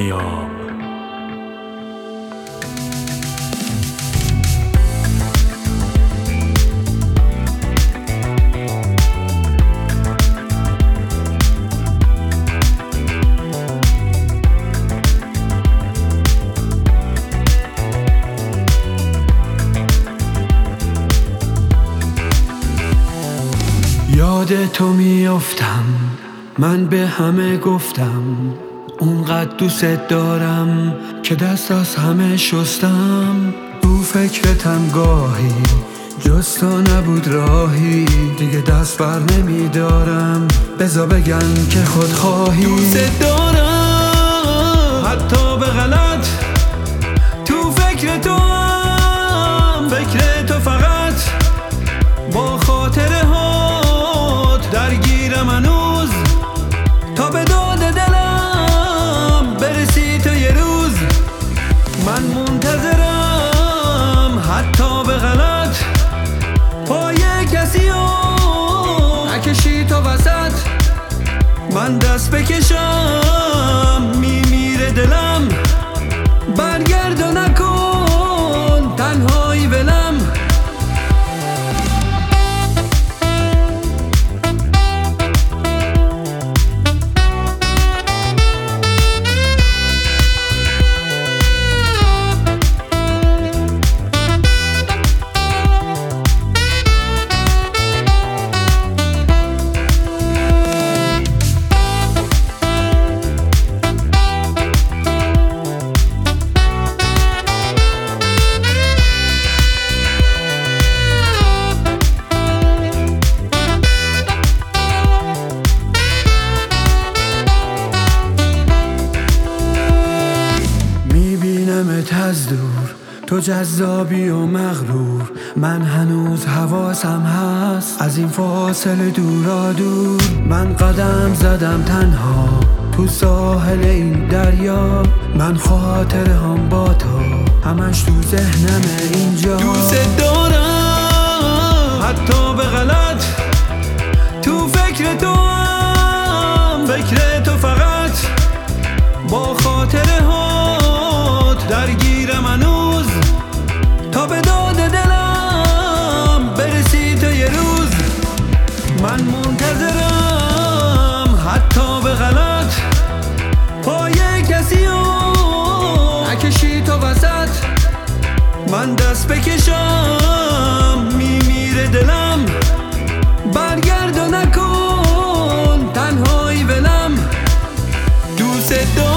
نیام. یاد تو میافتم، من به همه گفتم اونقدر دوست دارم که دست از همه شستم. تو فکرتم گاهی جز تو نبود راهی، دیگه دست بر نمیدارم بذار بگن که خودخواهی. دوست دارم حتی به غلط، تو فکر تو هم فکر تو فقط، با خاطره هات درگیرم هنوز، تا به داد دلم برسی تو یه روز. من منتظرم حتی به غلط، پای کسی رو نکشی تو وسط. من دست بکشم میمیره دلم، برگرد و نکن تنهایی ولم. از دور تو جذابی و مغرور، من هنوز حواسم هست از این فاصله دورا دور. من قدم زدم تنها تو ساحل این دریا، من خاطره هم با تو همش تو ذهنمه اینجا. دوست دارم حتی به غلط، تو فکر تو هم فکر تو فقط، با خاطره هات درگیرم هنوز، تا به داد دلم برسی تو یه روز. من منتظرم حتی به غلط، پای کسی رو نکشی تو وسط. من دست بکشم میمیره دلم، برگرد و نکن تنهایی ولم. دوست دارم